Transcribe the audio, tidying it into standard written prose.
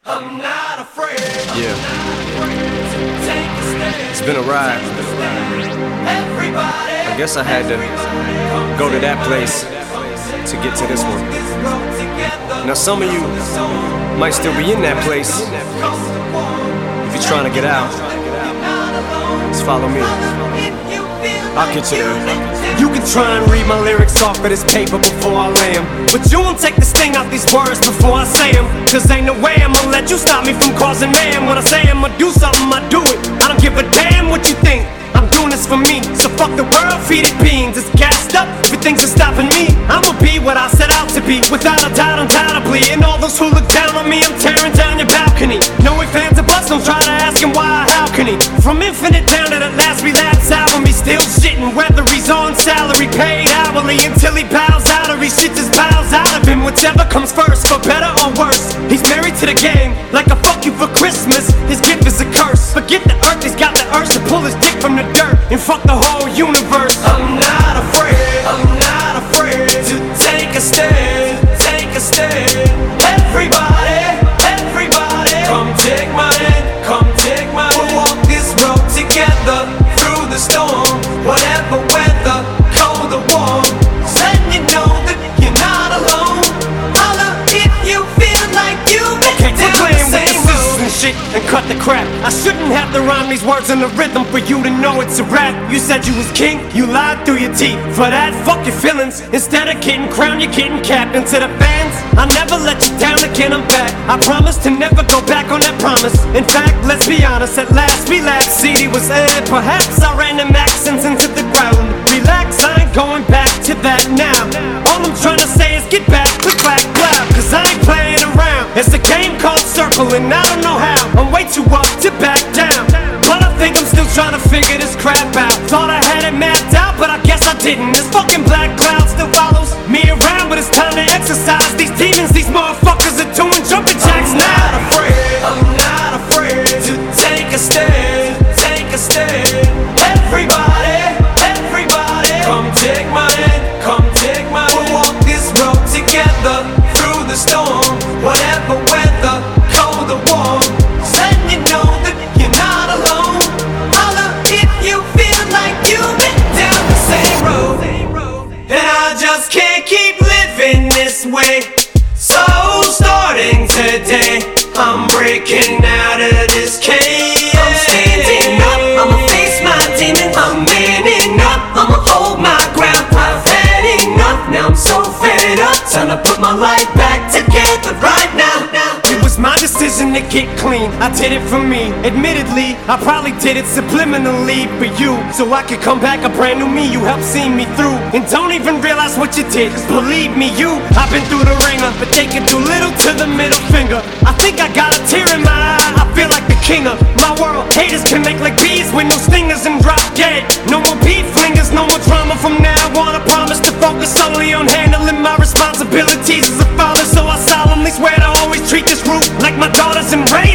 I'm not afraid. Yeah. Take a stand. It's been a ride. Everybody. I guess I had to go to that place to get to this one. Now some of you might still be in that place. If you're trying to get out, just follow me. I'll get you there. You can try and read my lyrics off of this paper before I lay 'em, but you won't take the sting out these words before I say 'em. Cause ain't no way I'ma let you stop me from causing mayhem. When I say I'ma do something, I do it. I don't give a damn what you think. I'm doing this for me, so fuck the world, feed it beans. It's gassed up, everything's stopping me. I'ma be what I set out to be, without a doubt, undoubtedly. And all those who look down on me, I'm tearing down your balcony. No ifs, ands, or buts, don't try to ask him why, how can he? From Infinite down to the last relapse album, he's still shitting, whether he's on salary, paid hourly, until he bows out or he shits his bowels out of him. Whichever comes first, for better or worse. He's married to the game, like a fuck you for Christmas. His gift is a curse. Forget the earth, he's got the urge to pull his dick from the dirt and fuck the whole universe. I'm not afraid. I'm not afraid to take a stand. Take a stand. Everybody, everybody, come take my hand. Come take my hand. We'll walk this road together through the storm. Whatever weather, cold or warm. Letting you know that you're not alone. Holla if you feel like you've been down the same road. And shit and cut the crap. I shouldn't have to rhyme these words in the rhythm for you to know it's a rap. You said you was king, you lied through your teeth. For that, fuck your feelings. Instead of getting crowned, you're getting capped. And to the fans, I never let you down again, I'm back. I promise to never go back on that promise. In fact, let's be honest, at last we laughed. CD was aired, perhaps I ran them accents into the ground. Relax, I ain't going back to that now. All I'm trying to say is get back, click, clack, clap. Cause I ain't playing around. It's a game called Circle and I don't know how. I'm way too up to back down, but I think I'm still trying to figure this crap out. Thought I had it mapped out, but I guess I didn't. This fucking black cloud still follows me around, but it's time to exercise these demons. These motherfuckers are doing jumping jacks now. I'm not afraid to take a stand. Take a stand. Everybody, everybody, come take my hand. Come take my hand. We'll walk this road together through the storm. Whatever weather, cold or warm. Letting you know that you're not alone. Holla if you feel like you've been down the same road. And I just can't keep living this way. So starting today, I'm breaking out of this cage. I'm standing up, I'ma face my demons. I'm manning up, I'ma hold my ground. I've had enough, now I'm so fed up. Time to put my life back together right now. It was my decision to get clean, I did it for me. Admittedly, I probably did it subliminally for you, so I could come back a brand new me. You helped see me through, and don't even realize what you did. Cause believe me, I've been through the ringer, but taking too little to the middle finger. I think I got a tear in my eye, I feel like the king of my world. Haters connect like bees with no stingers and drop dead. No more beat flingers, no more drama from now on. I promise to focus solely on handling my responsibilities as a father. So I solemnly swear to always treat this root like my daughters and rain.